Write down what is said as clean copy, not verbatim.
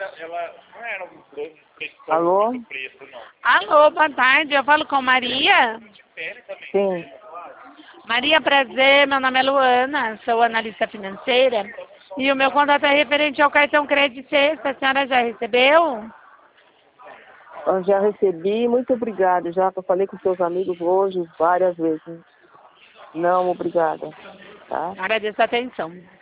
ela não era um preço Alô? muito preço, não. Alô, boa tarde. Eu falo com Maria. Sim. Maria, prazer. Meu nome é Luana, sou analista financeira. E o meu contato é referente ao cartão crédito sexta. A senhora já recebeu? Eu já recebi, muito obrigada. Já falei com seus amigos hoje várias vezes. Não, obrigada. Tá? Agradeço a atenção.